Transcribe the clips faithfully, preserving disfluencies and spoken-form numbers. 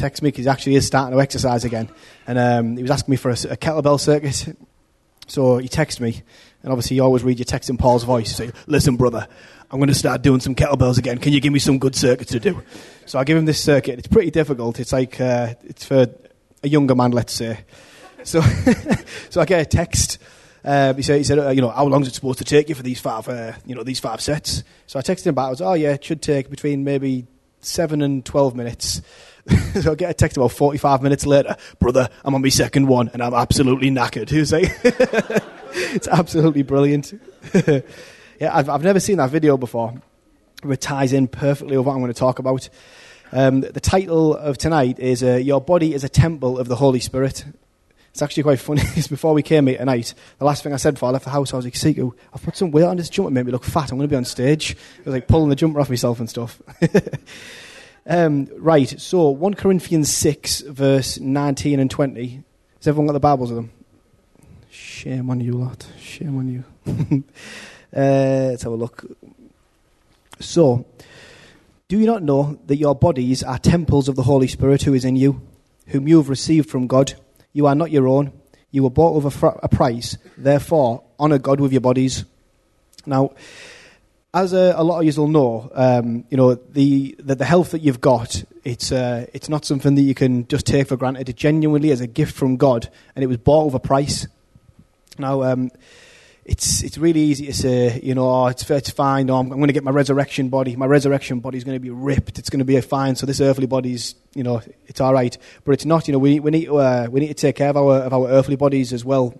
texted me because he actually is starting to exercise again. And um, he was asking me for a, a kettlebell circuit. So he texted me. And obviously you always read your text in Paul's voice. You say, listen, brother, I'm going to start doing some kettlebells again. Can you give me some good circuits to do? So I give him this circuit. It's pretty difficult. It's like, uh, it's for a younger man, let's say. So so I get a text. Uh, he said, he said uh, you know, how long is it supposed to take you for these five, uh, you know, these five sets? So I texted him back. I was, oh yeah, it should take between maybe seven and twelve minutes. So I get a text about forty-five minutes later. Brother, I'm on my second one and I'm absolutely knackered. He was like, it's absolutely brilliant. Yeah, I've, I've never seen that video before. It ties in perfectly with what I'm going to talk about. Um, the title of tonight is uh, Your Body is a Temple of the Holy Spirit. It's actually quite funny, because before we came here tonight, the last thing I said before I left the house, I was like, Siku, I've put some weight on this jumper, made me look fat, I'm going to be on stage. I was like pulling the jumper off myself and stuff. um, right, so First Corinthians six, verse nineteen and twenty. Has everyone got the Bibles with them? Shame on you lot, shame on you. uh, let's have a look. So, do you not know that your bodies are temples of the Holy Spirit who is in you, whom you have received from God? You are not your own. You were bought with a, fr- a price. Therefore, honour God with your bodies. Now, as a, a lot of you will know, um, you know the, the the health that you've got, it's uh, it's not something that you can just take for granted. It genuinely is a gift from God, and it was bought with a price. Now, um, it's it's really easy to say, you know, oh, it's it's fine. No, I'm, I'm going to get my resurrection body. My resurrection body is going to be ripped. It's going to be fine. So this earthly body's, you know, it's all right. But it's not. You know, we we need to uh, we need to take care of our of our earthly bodies as well.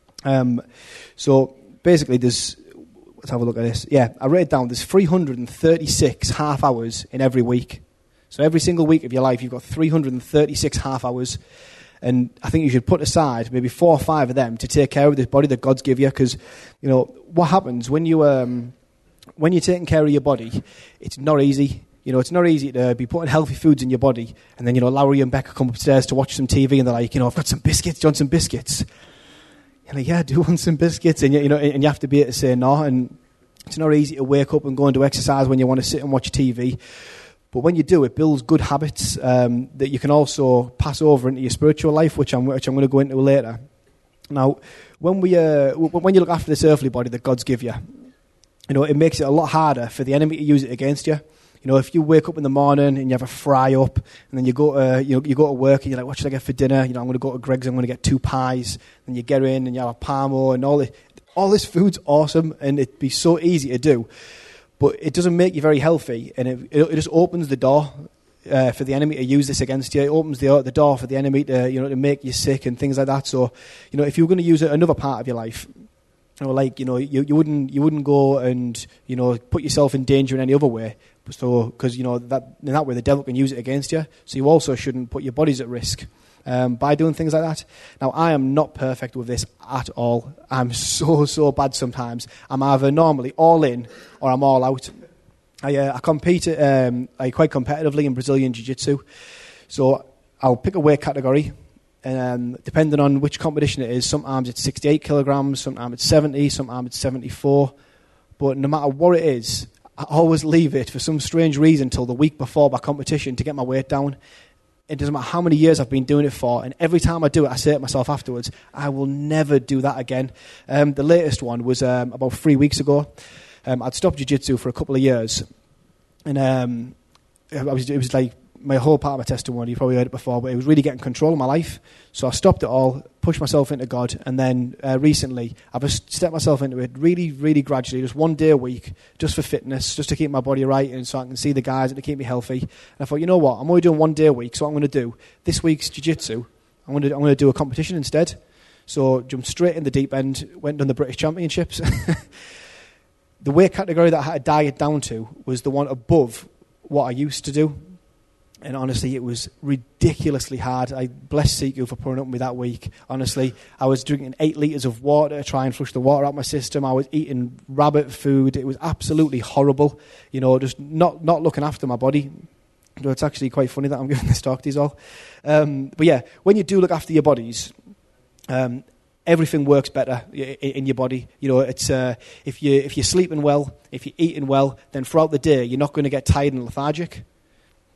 Um, so basically, there's let's have a look at this. Yeah, I wrote it down. There's three hundred thirty-six half hours in every week. So every single week of your life, you've got three hundred thirty-six half hours. And I think you should put aside maybe four or five of them to take care of this body that God's give you. Because, you know, what happens when, you, um, when you're taking care of your body, it's not easy. You know, it's not easy to be putting healthy foods in your body. And then, you know, Lowry and Becca come upstairs to watch some T V and they're like, you know, I've got some biscuits. Do you want some biscuits? You're like, yeah, I do want some biscuits. And, you, you know, and you have to be able to say no. And it's not easy to wake up and go and do exercise when you want to sit and watch T V. But when you do, it builds good habits um, that you can also pass over into your spiritual life, which I'm which I'm going to go into later. Now, when we uh, when you look after this earthly body that God's give you, you know, it makes it a lot harder for the enemy to use it against you. You know, if you wake up in the morning and you have a fry up, and then you go to you know, you go to work and you're like, what should I get for dinner? You know, I'm going to go to Greg's. I'm going to get two pies. And you get in and you have a parmo and all this. All this food's awesome, and it'd be so easy to do. But it doesn't make you very healthy, and it, it, it just opens the door uh, for the enemy to use this against you. It opens the the door for the enemy to you know to make you sick and things like that. So, you know, if you're going to use it another part of your life, you know, like you know, you, you wouldn't you wouldn't go and you know put yourself in danger in any other way. So, because you know that in that way the devil can use it against you. So you also shouldn't put your bodies at risk. Um, by doing things like that. Now, I am not perfect with this at all. I'm so, so bad sometimes. I'm either normally all in or I'm all out. I, uh, I compete um, I quite competitively in Brazilian Jiu-Jitsu. So I'll pick a weight category, and um, depending on which competition it is, sometimes it's sixty-eight kilograms, sometimes it's seventy, sometimes it's seventy-four. But no matter what it is, I always leave it for some strange reason till the week before my competition to get my weight down. It doesn't matter how many years I've been doing it for, and every time I do it, I say to myself afterwards, I will never do that again. Um, the latest one was um, about three weeks ago. Um, I'd stopped jiu-jitsu for a couple of years, and um, I was, it was like my whole part of my testimony, you probably heard it before, but it was really getting control of my life. So I stopped it all, pushed myself into God, and then uh, recently I've just stepped myself into it really, really gradually, just one day a week, just for fitness, just to keep my body right and so I can see the guys and to keep me healthy. And I thought, you know what, I'm only doing one day a week, so what I'm going to do, this week's jiu-jitsu, I'm going to, I'm going to do a competition instead. So jumped straight in the deep end, went on the British Championships. The weight category that I had to diet down to was the one above what I used to do. And honestly, it was ridiculously hard. I bless Siku for putting up with me that week. Honestly, I was drinking eight litres of water to try and flush the water out my system. I was eating rabbit food. It was absolutely horrible. You know, just not, not looking after my body. You know, it's actually quite funny that I'm giving this talk to you all. Um, but yeah, when you do look after your bodies, um, everything works better in your body. You know, it's uh, if you if you're sleeping well, if you're eating well, then throughout the day you're not going to get tired and lethargic.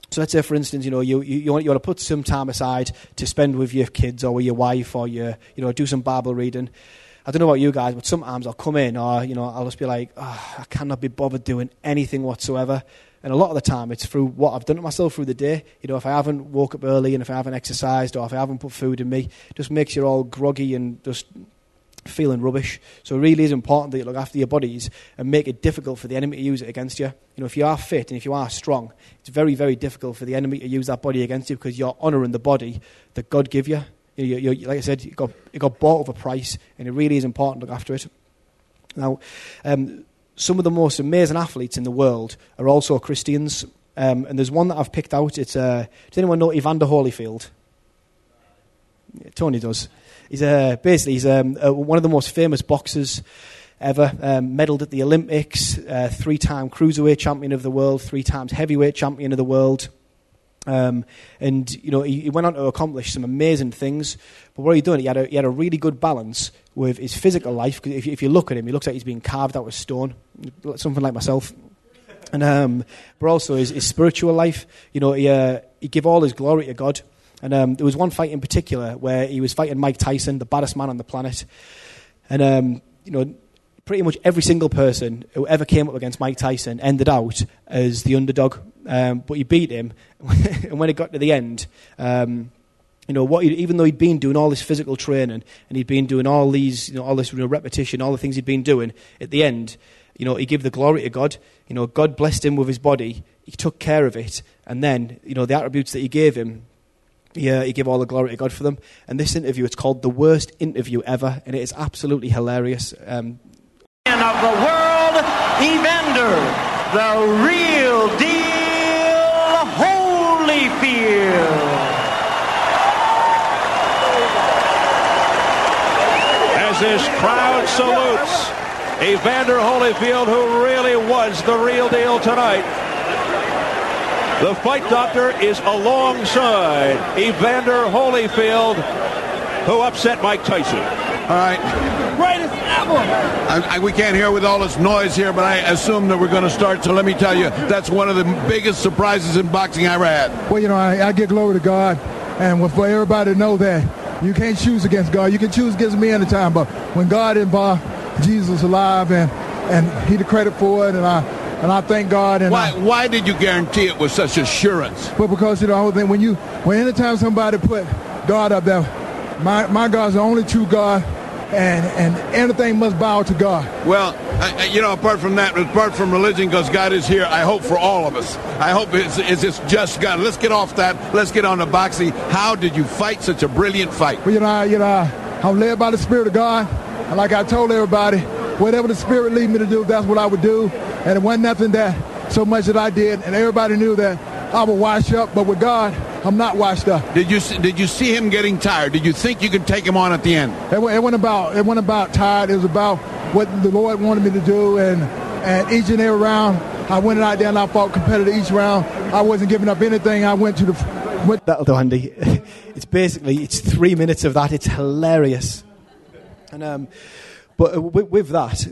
So let's say, for instance, you know, you, you, you, want, you want to put some time aside to spend with your kids or with your wife or, your, you know, do some Bible reading. I don't know about you guys, but sometimes I'll come in or, you know, I'll just be like, oh, I cannot be bothered doing anything whatsoever. And a lot of the time it's through what I've done to myself through the day. You know, if I haven't woke up early and if I haven't exercised or if I haven't put food in me, it just makes you all groggy and just feeling rubbish. So it really is important that you look after your bodies and make it difficult for the enemy to use it against you. You know, if you are fit and if you are strong, it's very, very difficult for the enemy to use that body against you because you're honouring the body that God gave you. You, you, you like I said, you got, you got bought with a price, and it really is important to look after it. Now, um, some of the most amazing athletes in the world are also Christians, um, and there's one that I've picked out. It's uh, does anyone know Evander Holyfield? Yeah, Tony does. He's uh, basically he's um, uh, one of the most famous boxers ever. Um, medalled at the Olympics, uh, three-time cruiserweight champion of the world, three times heavyweight champion of the world. Um, and you know he, he went on to accomplish some amazing things. But what he done? He had a he had a really good balance with his physical life. Because if you, if you look at him, he looks like he's being carved out of stone, something like myself. And um, but also his, his spiritual life. You know, he uh, he gave all his glory to God. And um, there was one fight in particular where he was fighting Mike Tyson, the baddest man on the planet. And um, you know, pretty much every single person who ever came up against Mike Tyson ended out as the underdog. Um, but he beat him, and when it got to the end, um, you know what? Even though he'd been doing all this physical training and he'd been doing all these, you know, all this you know, repetition, all the things he'd been doing, at the end, you know, he gave the glory to God. You know, God blessed him with his body. He took care of it, and then, you know, the attributes that he gave him, he, uh, he gave all the glory to God for them. And this interview, it's called The Worst Interview Ever, and it is absolutely hilarious. Um, of the world, Evander, the real deal. Holyfield. As this crowd salutes Evander Holyfield, who really was the real deal tonight, the fight doctor is alongside Evander Holyfield, who upset Mike Tyson. All right. Greatest ever. I, I, we can't hear with all this noise here, but I assume that we're going to start. So let me tell you, that's one of the biggest surprises in boxing I ever had. Well, you know, I, I give glory to God, and for everybody to know that you can't choose against God. You can choose against me anytime, but when God involved, Jesus alive, and and He the credit for it, and I and I thank God. And why I, why did you guarantee it with such assurance? But because you know, when you when anytime somebody put God up there, my my God's the only true God. And and everything must bow to God. Well, I, you know, apart from that, apart from religion, because God is here, I hope for all of us. I hope it's, it's, it's just God. Let's get off that. Let's get on to boxing. How did you fight such a brilliant fight? Well, you know, I, you know, I'm led by the Spirit of God. And like I told everybody, whatever the Spirit lead me to do, that's what I would do. And it wasn't nothing that so much that I did. And everybody knew that I would wash up. But with God, I'm not washed up. Did you did you see him getting tired? Did you think you could take him on at the end? It, it went about it went about tired. It was about what the Lord wanted me to do, and and each and every round, I went out there and I fought competitive each round. I wasn't giving up anything. I went to the. Went That'll do, Andy. It's basically it's three minutes of that. It's hilarious, and um, but with, with that,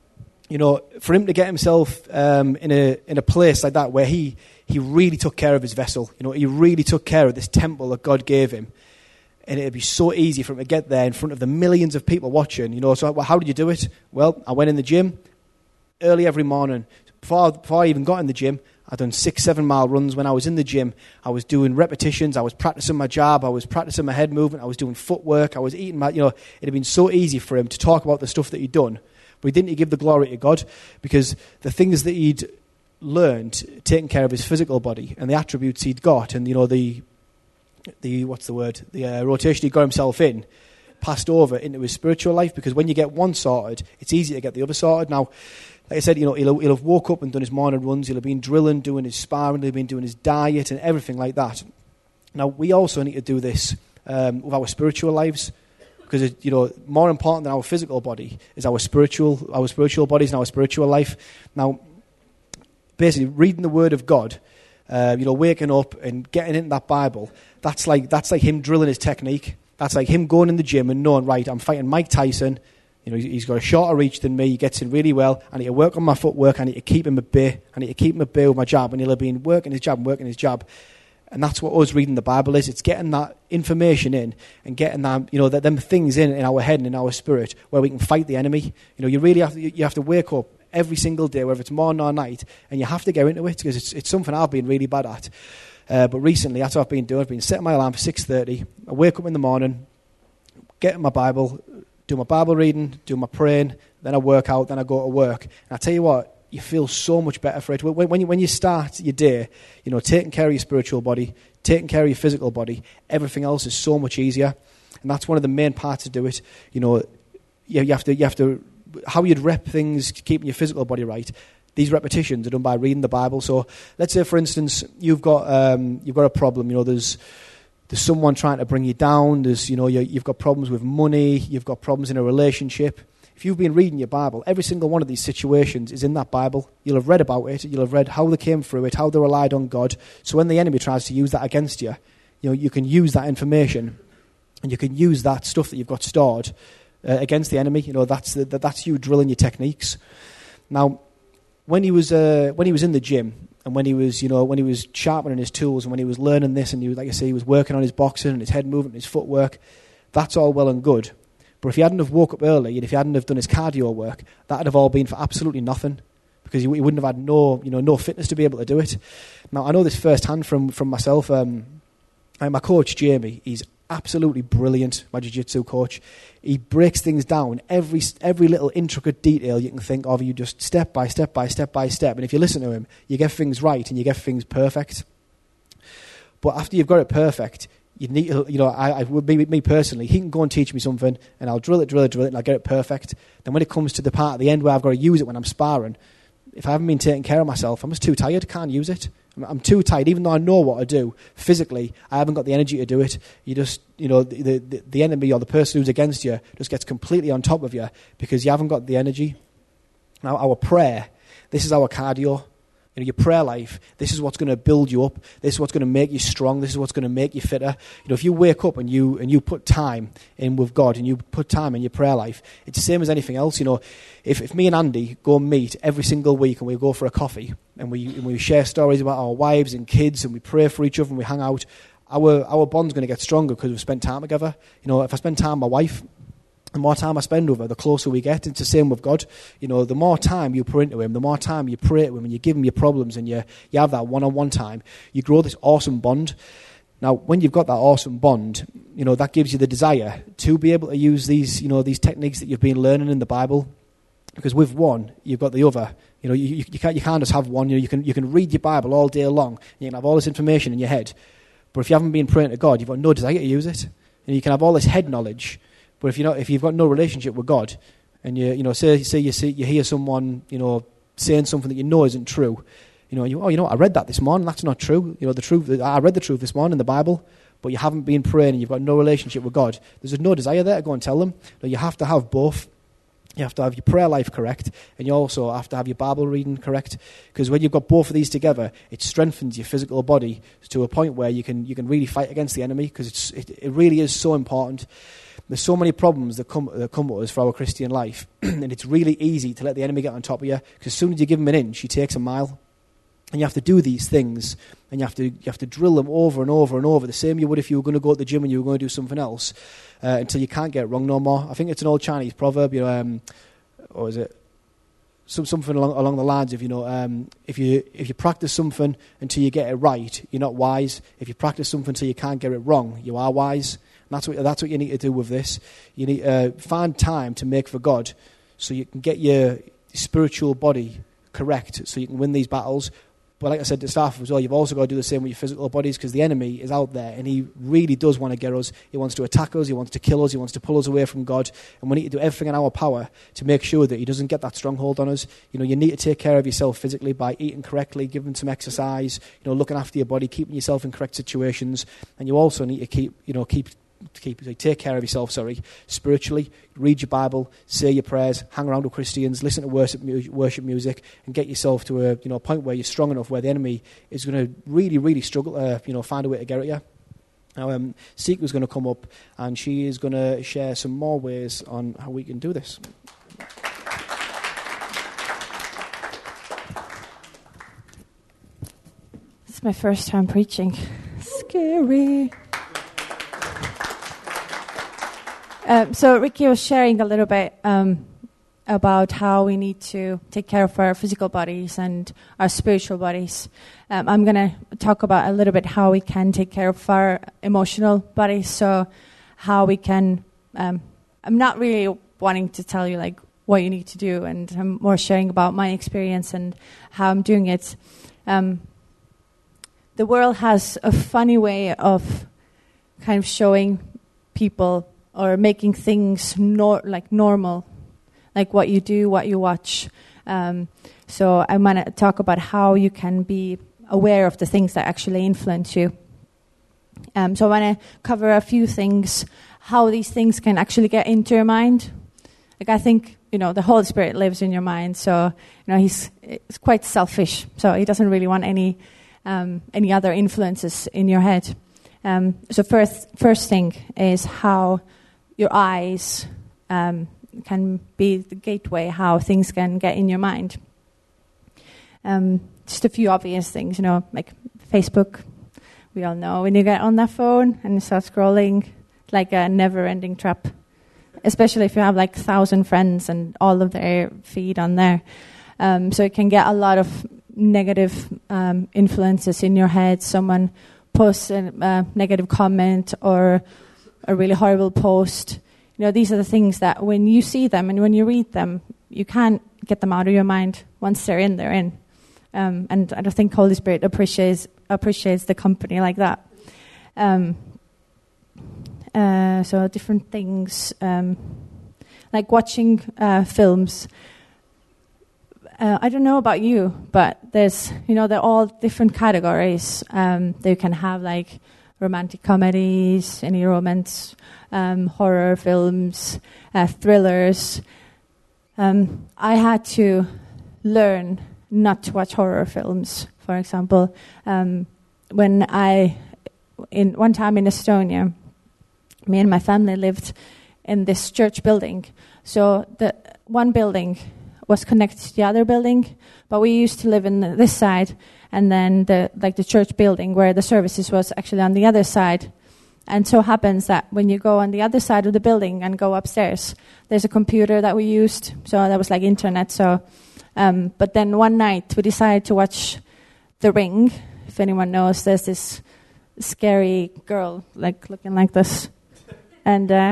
you know, for him to get himself um in a in a place like that where he. He really took care of his vessel. You know, he really took care of this temple that God gave him. And it'd be so easy for him to get there in front of the millions of people watching. You know, so well, how did you do it? Well, I went in the gym early every morning. Before, before I even got in the gym, I'd done six, seven mile runs. When I was in the gym, I was doing repetitions. I was practicing my jab. I was practicing my head movement. I was doing footwork. I was eating my, you know, it had been so easy for him to talk about the stuff that he'd done. But he didn't give the glory to God because the things that he'd learned taking care of his physical body and the attributes he'd got, and you know the the what's the word the uh, rotation he got himself in, passed over into his spiritual life. Because when you get one sorted, it's easy to get the other sorted. Now, like I said, you know he'll, he'll have woke up and done his morning runs. He'll have been drilling, doing his sparring. He'll have been doing his diet and everything like that. Now we also need to do this um, with our spiritual lives. Because it, you know, more important than our physical body is our spiritual, our spiritual bodies and our spiritual life. Now, basically, reading the Word of God, uh, you know, waking up and getting into that Bible, that's like that's like him drilling his technique. That's like him going in the gym and knowing, right, I'm fighting Mike Tyson. You know, he's got a shorter reach than me. He gets in really well. I need to work on my footwork. I need to keep him at bay. I need to keep him at bay with my jab. And he'll have been working his jab and working his jab. And that's what us reading the Bible is. It's getting that information in and getting that, you know, that them things in in our head and in our spirit where we can fight the enemy. You know, you really have to, you have to wake up every single day, whether it's morning or night, and you have to go into it because it's it's something I've been really bad at. Uh, but recently, that's what I've been doing. I've been setting my alarm for six thirty. I wake up in the morning, get in my Bible, do my Bible reading, do my praying, then I work out, then I go to work. And I tell you what, you feel so much better for it. When, when, you, when you start your day, you know, taking care of your spiritual body, taking care of your physical body, everything else is so much easier. And that's one of the main parts to do it. You know, you, you have to, you have to, how you'd rep things, keeping your physical body right. These repetitions are done by reading the Bible. So let's say, for instance, you've got um, you've got a problem. You know, there's there's someone trying to bring you down. There's, you know, you, you've got problems with money. You've got problems in a relationship. If you've been reading your Bible, every single one of these situations is in that Bible. You'll have read about it. You'll have read how they came through it, how they relied on God. So when the enemy tries to use that against you, you know, you can use that information and you can use that stuff that you've got stored uh, against the enemy. You know, that's the, that's you drilling your techniques. Now, when he was uh, when he was in the gym and when he was, you know, when he was sharpening his tools and when he was learning this and he was, like I say, he was working on his boxing and his head movement and his footwork, that's all well and good. But if he hadn't have woke up early and if he hadn't have done his cardio work, that would have all been for absolutely nothing because he, he wouldn't have had no, you know, no fitness to be able to do it. Now, I know this firsthand from, from myself. Um, and my coach, Jamie, he's absolutely brilliant, my jiu-jitsu coach. He breaks things down, every every little intricate detail you can think of, you just step by step by step by step. And if you listen to him, you get things right and you get things perfect. But after you've got it perfect, you need to, you know, I, I me, me personally, he can go and teach me something and I'll drill it, drill it, drill it, and I'll get it perfect. Then when it comes to the part at the end where I've got to use it when I'm sparring, if I haven't been taking care of myself, I'm just too tired, can't use it. I'm, I'm too tired, even though I know what to do physically, I haven't got the energy to do it. You just, you know, the, the, the enemy or the person who's against you just gets completely on top of you because you haven't got the energy. Now, our prayer, this is our cardio. You know, your prayer life, this is what's going to build you up. This is what's going to make you strong. This is what's going to make you fitter. You know, if you wake up and you and you put time in with God and you put time in your prayer life, it's the same as anything else. You know, if, if me and Andy go and meet every single week and we go for a coffee and we and we share stories about our wives and kids and we pray for each other and we hang out, our our bond's going to get stronger because we've spent time together. You know, if I spend time with my wife, the more time I spend with her, the closer we get. It's the same with God. You know, the more time you pour into him, the more time you pray to him and you give him your problems and you, you have that one-on-one time, you grow this awesome bond. Now, when you've got that awesome bond, you know, that gives you the desire to be able to use these, you know, these techniques that you've been learning in the Bible. Because with one, you've got the other. You know, you, you, you, can't, you can't just have one. You know, you can, you can read your Bible all day long and you can have all this information in your head. But if you haven't been praying to God, you've got no desire to use it. And you can have all this head knowledge. But if you're not, if you've got no relationship with God, and you, you know, say, say you see, you hear someone, you know, saying something that you know isn't true, you know, you, oh, you know, what, I read that this morning. That's not true. You know, the truth. I read the truth this morning in the Bible, but you haven't been praying, and you've got no relationship with God. There's no desire there to go and tell them. You have to have both. You have to have your prayer life correct, and you also have to have your Bible reading correct. Because when you've got both of these together, it strengthens your physical body to a point where you can you can really fight against the enemy. Because it's it, it really is so important. There's so many problems that come that come with us for our Christian life, and it's really easy to let the enemy get on top of you. Because as soon as you give him an inch, he takes a mile, and you have to do these things, and you have to you have to drill them over and over and over, the same you would if you were going to go to the gym and you were going to do something else, uh, until you can't get it wrong no more. I think it's an old Chinese proverb, you know, um, or is it some something along along the lines of, you know, um, if you if you practice something until you get it right, you're not wise. If you practice something until you can't get it wrong, you are wise. And that's what that's what you need to do with this. You need to uh, find time to make for God, so you can get your spiritual body correct, so you can win these battles. But like I said to staff as well, you've also got to do the same with your physical bodies, because the enemy is out there and he really does want to get us. He wants to attack us, he wants to kill us, he wants to pull us away from God. And we need to do everything in our power to make sure that he doesn't get that stronghold on us. You know, you need to take care of yourself physically by eating correctly, giving some exercise, you know, looking after your body, keeping yourself in correct situations. And you also need to keep, you know, keep to keep like, take care of yourself, sorry, spiritually. Read your Bible, say your prayers, hang around with Christians, listen to worship, mu- worship music, and get yourself to a you know point where you're strong enough where the enemy is going to really, really struggle to uh, you know find a way to get at you. Now, um, Sika's going to come up, and she is going to share some more ways on how we can do this. It's my first time preaching. Scary. Um, so Ricky was sharing a little bit um, about how we need to take care of our physical bodies and our spiritual bodies. Um, I'm going to talk about a little bit how we can take care of our emotional bodies. So how we can, um, I'm not really wanting to tell you like what you need to do, and I'm more sharing about my experience and how I'm doing it. Um, the world has a funny way of kind of showing people or making things nor- like normal, like what you do, what you watch. Um, so I want to talk about how you can be aware of the things that actually influence you. Um, so I want to cover a few things, how these things can actually get into your mind. Like I think, you know, the Holy Spirit lives in your mind, so you know he's, he's quite selfish. So he doesn't really want any um, any other influences in your head. Um, so first, first thing is how your eyes um, can be the gateway, how things can get in your mind. Um, just a few obvious things, you know, like Facebook. We all know when you get on that phone and you start scrolling, it's like a never-ending trap. Especially if you have like a thousand friends and all of their feed on there. Um, so it can get a lot of negative um, influences in your head. Someone posts a uh, negative comment or a really horrible post. You know, these are the things that when you see them and when you read them, you can't get them out of your mind. Once they're in, they're in. Um, and I don't think Holy Spirit appreciates appreciates the company like that. Um, uh, so different things, um, like watching uh, films. Uh, I don't know about you, but there's, you know, they're all different categories. Um, they can have like romantic comedies, any romance, um, horror films, uh, thrillers. Um, I had to learn not to watch horror films, for example. Um, when I, in one time in Estonia, me and my family lived in this church building. So the one building was connected to the other building, but we used to live in the, this side, and then the like the church building where the services was actually on the other side. And so happens that when you go on the other side of the building and go upstairs, there's a computer that we used, so that was like internet. So, um, but then one night we decided to watch The Ring. If anyone knows, there's this scary girl like looking like this, and uh,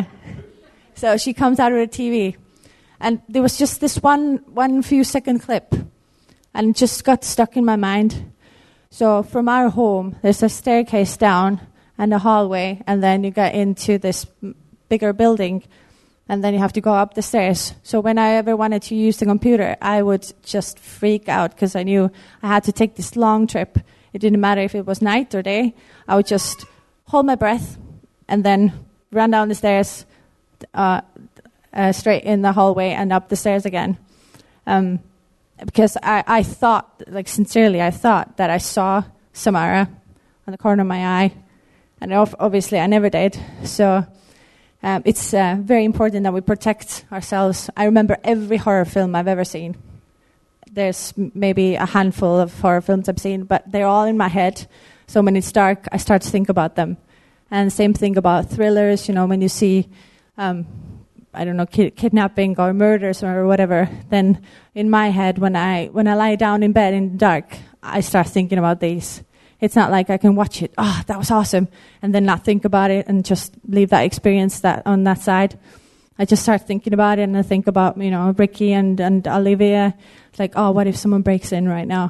so she comes out of the T V. And there was just this one one few second clip, and it just got stuck in my mind. So from our home, there's a staircase down and a hallway, and then you get into this bigger building, and then you have to go up the stairs. So when I ever wanted to use the computer, I would just freak out because I knew I had to take this long trip. It didn't matter if it was night or day. I would just hold my breath and then run down the stairs, uh, Uh, straight in the hallway and up the stairs again. Um, because I, I thought, like sincerely, I thought that I saw Samara on the corner of my eye. And obviously I never did. So um, it's uh, very important that we protect ourselves. I remember every horror film I've ever seen. There's maybe a handful of horror films I've seen, but they're all in my head. So when it's dark, I start to think about them. And same thing about thrillers, you know, when you see... Um, I don't know, ki- kidnapping or murders or whatever, then in my head, when I when I lie down in bed in the dark, I start thinking about these. It's not like I can watch it, oh, that was awesome, and then not think about it and just leave that experience that on that side. I just start thinking about it, and I think about, you know, Ricky and, and Olivia. It's like, oh, what if someone breaks in right now?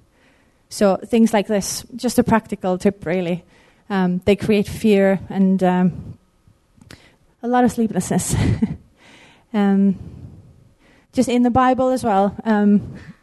So things like this, just a practical tip, really. Um, they create fear and... Um, A lot of sleeplessness. um, just in the Bible as well. Um,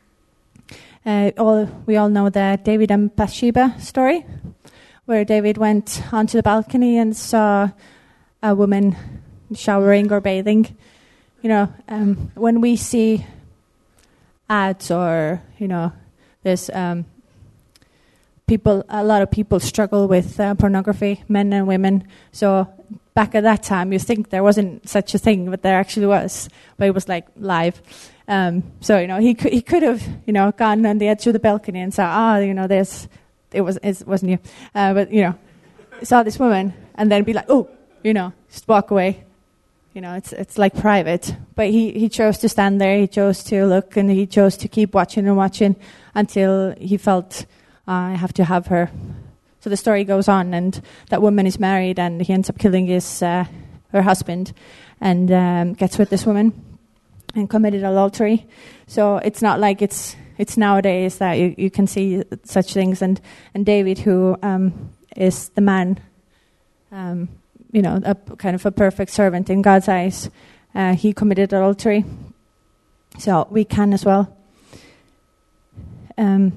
uh, all we all know the David and Bathsheba story, where David went onto the balcony and saw a woman showering or bathing. You know, um, when we see ads or, you know, there's um, people, a lot of people struggle with uh, pornography, men and women. So back at that time, you think there wasn't such a thing, but there actually was. But it was like live. Um, so you know, he could he could have you know gone on the edge of the balcony and said, "Ah, oh, you know, there's it was it wasn't you," uh, but you know, saw this woman and then be like, "Oh, you know, just walk away." You know, it's it's like private. But he, he chose to stand there. He chose to look, and he chose to keep watching and watching until he felt, uh, I have to have her. So the story goes on, and that woman is married, and he ends up killing his uh, her husband, and um, gets with this woman, and committed adultery. So it's not like it's it's nowadays that you, you can see such things. And and David, who um, is the man. Um, you know, a kind of a perfect servant in God's eyes. Uh, he committed adultery. So we can as well. Um,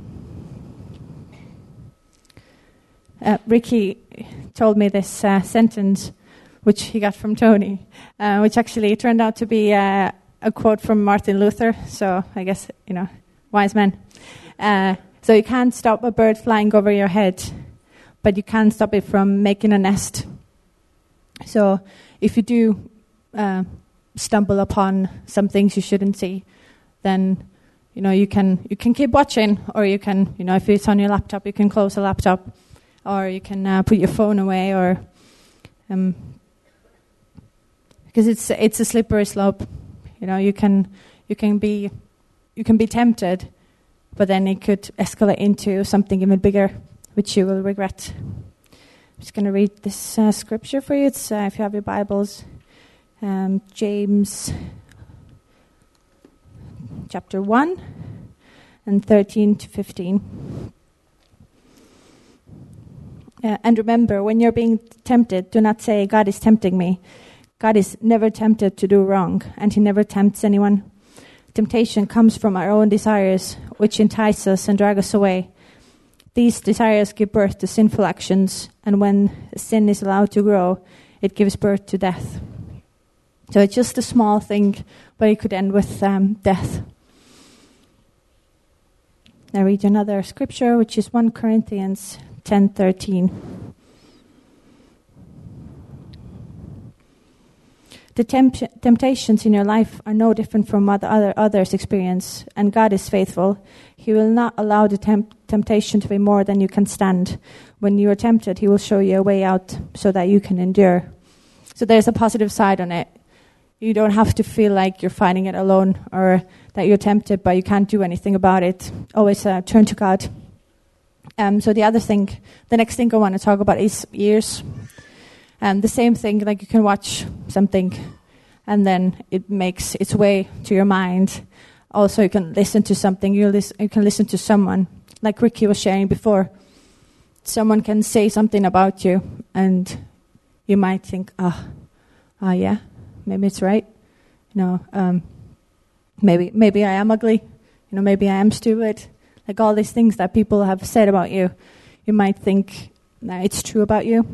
uh, Ricky told me this uh, sentence, which he got from Tony, uh, which actually turned out to be uh, a quote from Martin Luther. So I guess, you know, wise man. Uh, so you can't stop a bird flying over your head, but you can stop it from making a nest. So if you do uh, stumble upon some things you shouldn't see, then you know you can you can keep watching, or you can, you know, if it's on your laptop, you can close the laptop, or you can uh, put your phone away, or um, because it's it's a slippery slope. You know, you can you can be you can be tempted, but then it could escalate into something even bigger, which you will regret. I'm just going to read this uh, scripture for you. It's, uh, if you have your Bibles, um, James chapter one and thirteen to fifteen. Uh, and remember, when you're being tempted, do not say, God is tempting me. God is never tempted to do wrong, and he never tempts anyone. Temptation comes from our own desires, which entice us and drag us away. These desires give birth to sinful actions, and when sin is allowed to grow, it gives birth to death. So it's just a small thing, but it could end with um, death. I read you another scripture, which is First Corinthians ten thirteen. The temp- temptations in your life are no different from what other others experience, and God is faithful. He will not allow the temp- temptation to be more than you can stand. When you are tempted, he will show you a way out so that you can endure. So there's a positive side on it. You don't have to feel like you're fighting it alone, or that you're tempted but you can't do anything about it. Always uh, turn to God. Um, so the other thing, the next thing I want to talk about is ears. Um, the same thing, like you can watch something and then it makes its way to your mind. Also, you can listen to something, you, lis- you can listen to someone, like Ricky was sharing before. Someone can say something about you and you might think, ah, oh, oh, yeah, maybe it's right. You know, um, maybe maybe I am ugly. You know, maybe I am stupid. Like all these things that people have said about you, you might think nah, it's true about you.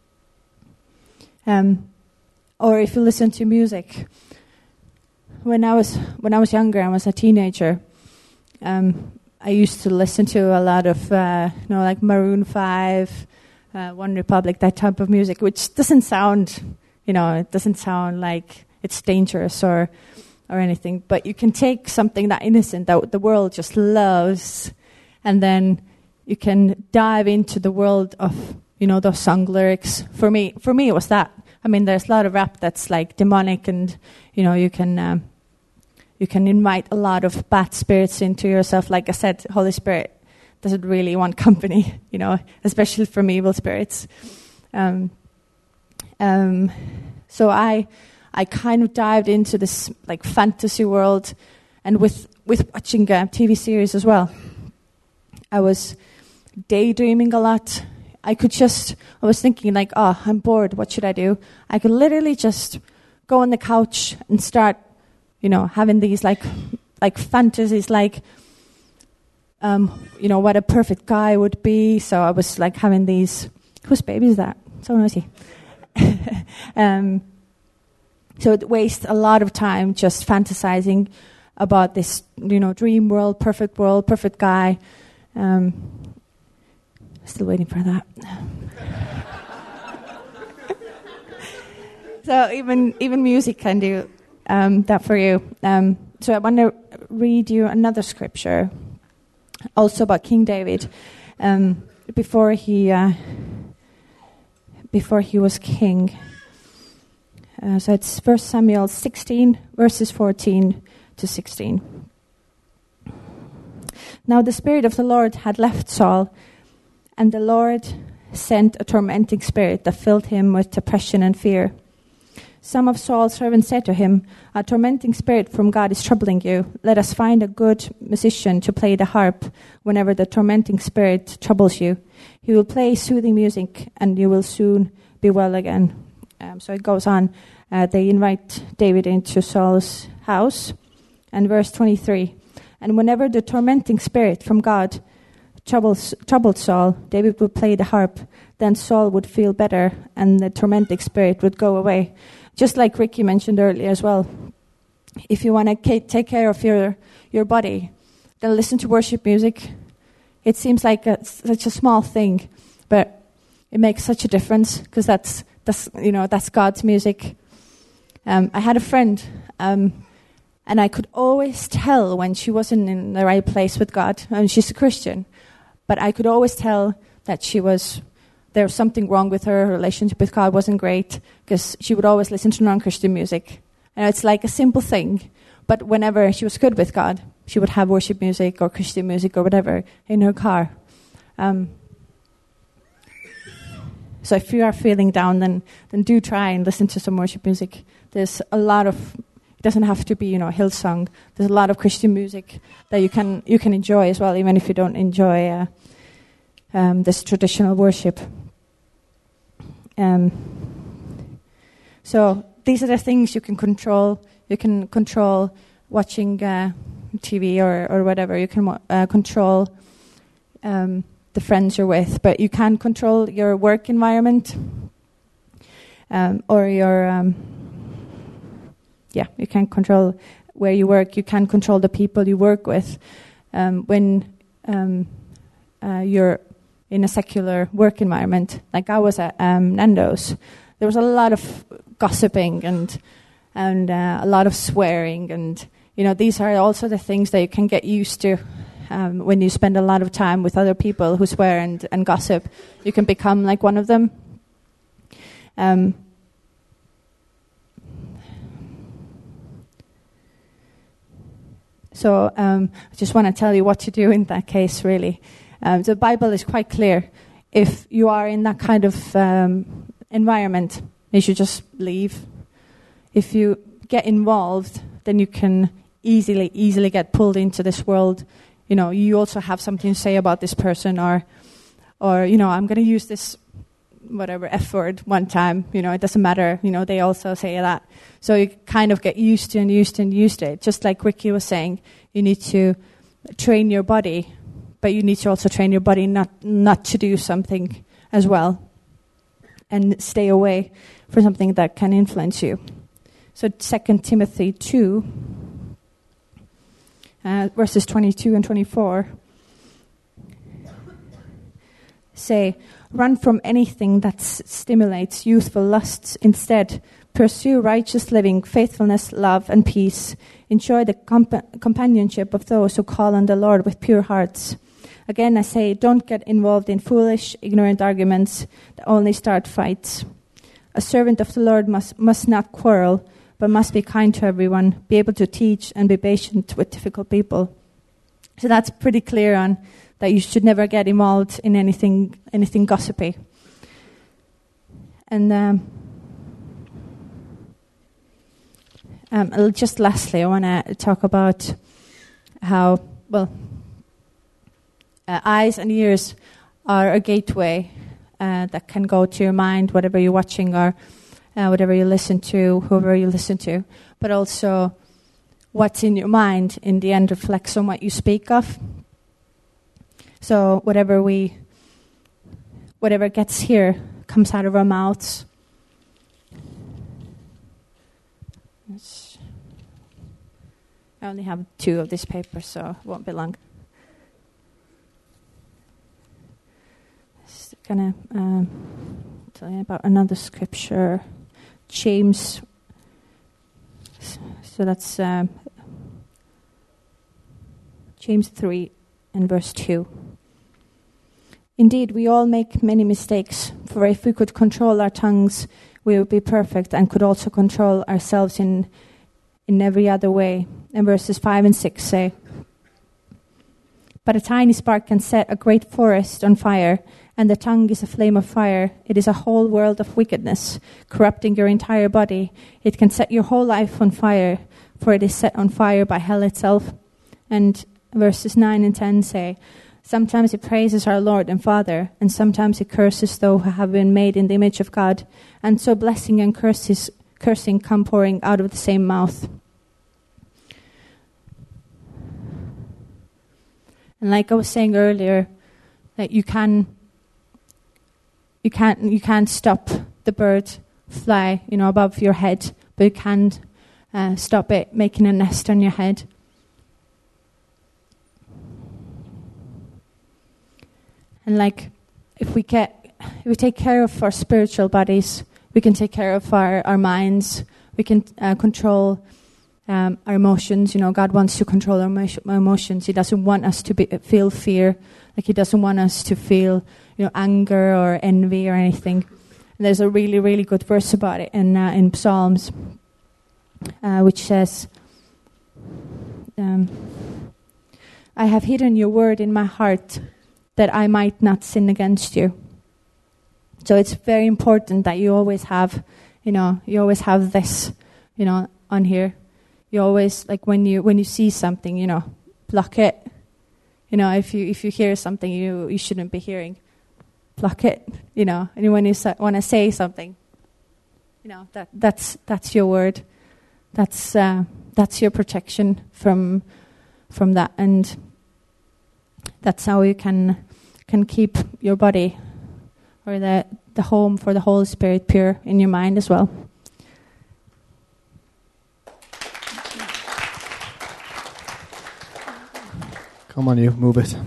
Um, or if you listen to music, when I was when I was younger, I was a teenager. Um, I used to listen to a lot of, uh, you know, like Maroon five, uh, One Republic, that type of music, which doesn't sound, you know, it doesn't sound like it's dangerous or or anything. But you can take something that innocent that the world just loves, and then you can dive into the world of, you know, those song lyrics. For me, for me, it was that. I mean, there's a lot of rap that's like demonic, and you know, you can um, you can invite a lot of bad spirits into yourself. Like I said, Holy Spirit doesn't really want company, you know, especially from evil spirits. Um, um, so I I kind of dived into this like fantasy world, and with with watching a T V series as well. I was daydreaming a lot. I could just, I was thinking like, oh, I'm bored, what should I do? I could literally just go on the couch and start, you know, having these like like fantasies, like, um, you know, what a perfect guy would be. So I was like having these, whose baby is that? So noisy. um, so it wastes a lot of time just fantasizing about this, you know, dream world, perfect world, perfect guy. Um Still waiting for that. So even even music can do um, that for you. Um, so I want to read you another scripture, also about King David, um, before he uh, before he was king. Uh, so it's First Samuel sixteen, verses fourteen to sixteen. Now the Spirit of the Lord had left Saul, and the Lord sent a tormenting spirit that filled him with depression and fear. Some of Saul's servants said to him, "A tormenting spirit from God is troubling you. Let us find a good musician to play the harp whenever the tormenting spirit troubles you. He will play soothing music, and you will soon be well again." Um, so it goes on. Uh, they invite David into Saul's house. And verse twenty-three, "And whenever the tormenting spirit from God troubles, troubled Saul, David would play the harp. Then Saul would feel better, and the tormenting spirit would go away." Just like Ricky mentioned earlier as well. If you want to ca- take care of your, your body, then listen to worship music. It seems like a, such a small thing, but it makes such a difference, because that's, that's, you know, that's God's music. Um, I had a friend, um, and I could always tell when she wasn't in the right place with God. And she's a Christian, but I could always tell that she was... there was something wrong with her. Her relationship with God wasn't great, because she would always listen to non-Christian music. And it's like a simple thing, but whenever she was good with God, she would have worship music or Christian music or whatever in her car. Um, so if you are feeling down, then then do try and listen to some worship music. There's a lot of, it doesn't have to be, you know, Hillsong. There's a lot of Christian music that you can you can enjoy as well, even if you don't enjoy uh, um, this traditional worship. Um, so these are the things you can control. You can control watching uh, T V or, or whatever. You can uh, control um, the friends you're with, but you can't control your work environment um, or your... Um, yeah, you can't control where you work. You can't control the people you work with. Um, when um, uh, you're in a secular work environment, like I was at um, Nando's, there was a lot of gossiping and and uh, a lot of swearing, and you know, these are also the things that you can get used to um, when you spend a lot of time with other people who swear and, and gossip. You can become like one of them. Um, so um, I just want to tell you what to do in that case, really. Um, the Bible is quite clear. If you are in that kind of um, environment, you should just leave. If you get involved, then you can easily, easily get pulled into this world. You know, you also have something to say about this person, or, or you know, I'm going to use this whatever F word one time. You know, it doesn't matter. You know, they also say that. So you kind of get used to and used to and used to it. Just like Ricky was saying, you need to train your body. But you need to also train your body not not to do something as well, and stay away from something that can influence you. So Second Timothy two, uh, verses twenty-two and twenty-four say, "Run from anything that s- stimulates youthful lusts. Instead, pursue righteous living, faithfulness, love, and peace. Enjoy the comp- companionship of those who call on the Lord with pure hearts. Again, I say, don't get involved in foolish, ignorant arguments that only start fights. A servant of the Lord must, must not quarrel, but must be kind to everyone, be able to teach, and be patient with difficult people." So that's pretty clear on that you should never get involved in anything anything gossipy. And um, um, just lastly, I want to talk about how, well, uh, eyes and ears are a gateway uh, that can go to your mind, whatever you're watching or uh, whatever you listen to, whoever you listen to. But also what's in your mind in the end reflects on what you speak of. So whatever we, whatever gets here comes out of our mouths. It's, I only have two of this paper, so it won't be long. gonna um, tell you about another scripture, James. So that's um, James three and verse two. Indeed, we all make many mistakes, for if we could control our tongues, we would be perfect and could also control ourselves in in every other way. And verses five and six say, but a tiny spark can set a great forest on fire, and the tongue is a flame of fire. It is a whole world of wickedness, corrupting your entire body. It can set your whole life on fire, for it is set on fire by hell itself. And verses nine and ten say, sometimes it praises our Lord and Father, and sometimes it curses those who have been made in the image of God. And so blessing and curses, cursing come pouring out of the same mouth. And like I was saying earlier, that you can, you can't, you can't stop the bird fly, you know, above your head, but you can uh, stop it making a nest on your head. And like, if we get, if we take care of our spiritual bodies, we can take care of our, our minds. We can uh, control um, our emotions. You know, God wants to control our emo- emotions. He doesn't want us to be, feel fear. Like He doesn't want us to feel, you know, anger or envy or anything. And there's a really, really good verse about it in uh, in Psalms, uh, which says, um, "I have hidden your word in my heart, that I might not sin against you." So it's very important that you always have, you know, you always have this, you know, on here. You always, like when you when you see something, you know, block it. You know, if you if you hear something you, you shouldn't be hearing, block it. You know, and when you sa- want to say something, you know, that that's that's your word. That's uh, that's your protection from from that, and that's how you can can keep your body or the the home for the Holy Spirit pure in your mind as well. Come on, you, move it.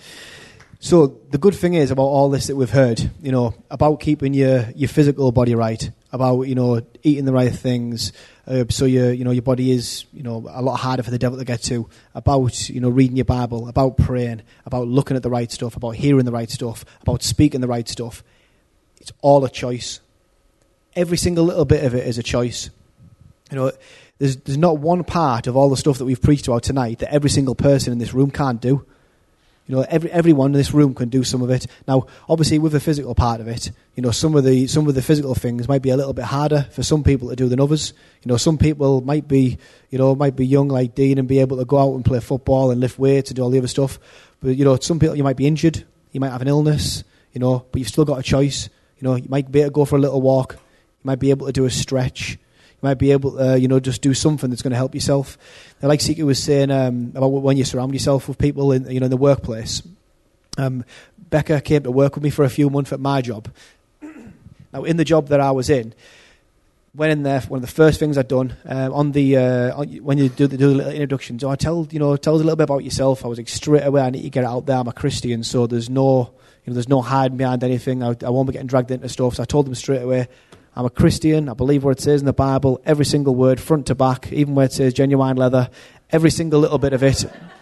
So the good thing is about all this that we've heard, you know, about keeping your, your physical body right, about, you know, eating the right things, uh, so your, you know, your body is, you know, a lot harder for the devil to get to, about, you know, reading your Bible, about praying, about looking at the right stuff, about hearing the right stuff, about speaking the right stuff. It's all a choice. Every single little bit of it is a choice. You know, there's there's not one part of all the stuff that we've preached about tonight that every single person in this room can't do. You know, every everyone in this room can do some of it. Now, obviously, with the physical part of it, you know, some of the some of the physical things might be a little bit harder for some people to do than others. You know, some people might be, you know, might be young like Dean and be able to go out and play football and lift weights and do all the other stuff. But you know, some people, you might be injured, you might have an illness, you know, but you've still got a choice. You know, you might be able to go for a little walk, you might be able to do a stretch. You might be able to, uh, you know, just do something that's going to help yourself. Now, like Sika was saying um, about when you surround yourself with people in, you know, in the workplace. Um, Becca came to work with me for a few months at my job. Now, in the job that I was in, went in there. One of the first things I'd done um, on the uh, on, when you do the, do the little introduction. So I tell you know tell us a little bit about yourself. I was like, straight away, I need to get it out there. I'm a Christian, so there's no you know there's no hiding behind anything. I, I won't be getting dragged into stuff. So I told them straight away, I'm a Christian. I believe what it says in the Bible, every single word, front to back, even where it says genuine leather, every single little bit of it.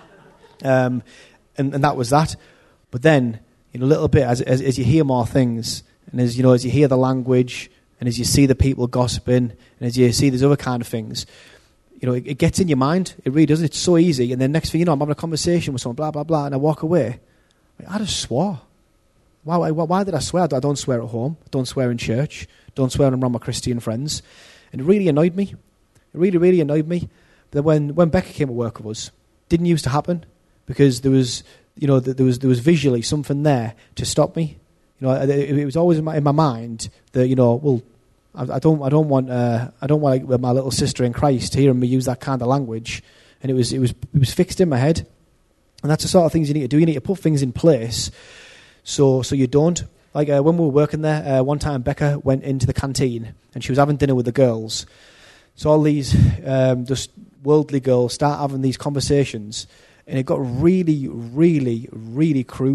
Um, and, and that was that. But then, you know, a little bit as, as as you hear more things, and as you know, as you hear the language, and as you see the people gossiping, and as you see these other kind of things, you know, it, it gets in your mind. It really does. It's so easy. And then next thing you know, I'm having a conversation with someone, blah blah blah, and I walk away. I just swore. Why, why, why did I swear? I don't swear at home. I don't swear in church. Don't swear when I'm around my Christian friends. And it really annoyed me. It really, really annoyed me. But when, when Becca came to work with us, didn't used to happen because there was, you know, there was there was visually something there to stop me. You know, it, it was always in my, in my mind that, you know, well, I, I don't I don't want uh, I don't want like, my little sister in Christ hearing me use that kind of language. And it was it was it was fixed in my head. And that's the sort of things you need to do. You need to put things in place. So so you don't. Like uh, when we were working there, uh, one time Becca went into the canteen and she was having dinner with the girls. So all these um, just worldly girls start having these conversations, and it got really, really, really crude.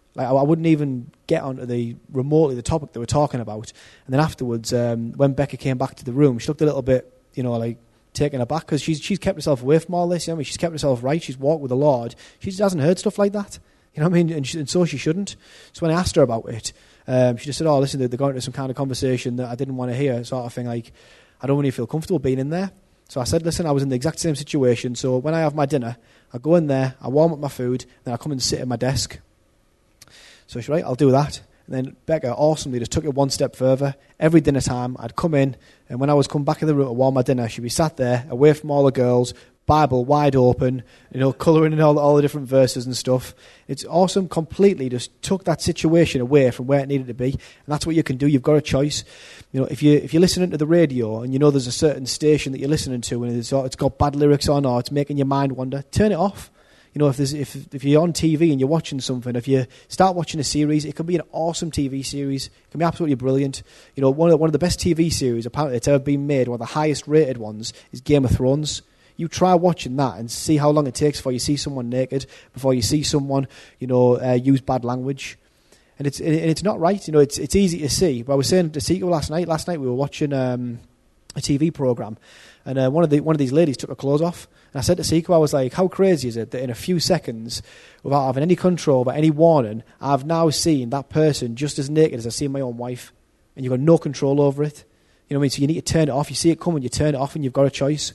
Like I, I wouldn't even get onto the remotely the topic they were talking about. And then afterwards, um, when Becca came back to the room, she looked a little bit, you know, like taken aback because she's she's kept herself away from all this. You know, I mean, she's kept herself right. She's walked with the Lord. She just hasn't heard stuff like that. You know what I mean? And, she, and so she shouldn't. So when I asked her about it, um, she just said, "Oh, listen, they're going into some kind of conversation that I didn't want to hear," sort of thing. Like, I don't really feel comfortable being in there. So I said, "Listen, I was in the exact same situation. So when I have my dinner, I go in there, I warm up my food, then I come and sit at my desk." So she's right, I'll do that. And then Becca awesomely just took it one step further. Every dinner time, I'd come in, and when I was come back in the room to warm my dinner, she'd be sat there, away from all the girls, Bible wide open, you know, colouring in all, all the different verses and stuff. It's awesome, completely just took that situation away from where it needed to be. And that's what you can do. You've got a choice. You know, if, you, if you're listening to the radio and you know there's a certain station that you're listening to and it's, it's got bad lyrics on or it's making your mind wander, turn it off. You know, if there's if if you're on T V and you're watching something, if you start watching a series, it can be an awesome T V series. It can be absolutely brilliant. You know, one of the, one of the best T V series apparently that's ever been made, one of the highest rated ones, is Game of Thrones. You try watching that and see how long it takes before you see someone naked, before you see someone, you know, uh, use bad language, and it's and it's not right. You know, it's it's easy to see. But I was saying to Seiko last night. Last night we were watching um, a T V program, and uh, one of the one of these ladies took her clothes off. And I said to Seiko, I was like, how crazy is it that in a few seconds, without having any control, without any warning, I've now seen that person just as naked as I've seen my own wife, and you've got no control over it. You know what I mean? So you need to turn it off. You see it coming, you turn it off, and you've got a choice.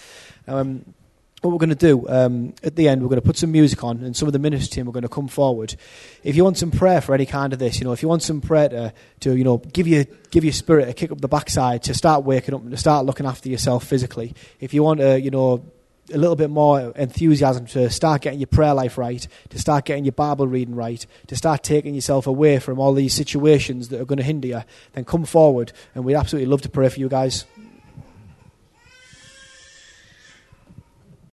Um, what we're going to do, um, at the end, we're going to put some music on, and some of the ministry team are going to come forward. If you want some prayer for any kind of this, you know, if you want some prayer to, to you know, give you give your spirit a kick up the backside, to start waking up and to start looking after yourself physically, if you want to, you know, a little bit more enthusiasm to start getting your prayer life right, to start getting your Bible reading right, to start taking yourself away from all these situations that are going to hinder you, then come forward, and we'd absolutely love to pray for you guys.